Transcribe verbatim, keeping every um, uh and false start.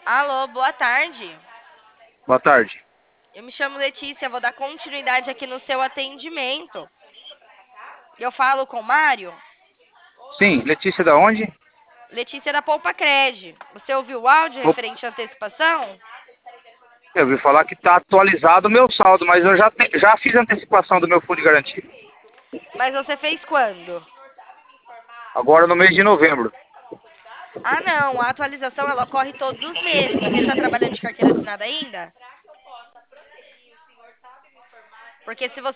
Alô, boa tarde. Boa tarde. Eu me chamo Letícia, vou dar continuidade aqui no seu atendimento. Eu falo com o Mário. Sim, Letícia da onde? Letícia da Poupa Cred. Você ouviu o áudio Opa, referente à antecipação? eu ouvi falar que está atualizado o meu saldo, mas eu já, te- já fiz a antecipação do meu fundo de garantia. Mas você fez quando? Agora no mês de novembro. Ah, não. A atualização ela ocorre todos os meses. Você está trabalhando de carteira assinada ainda? Porque se você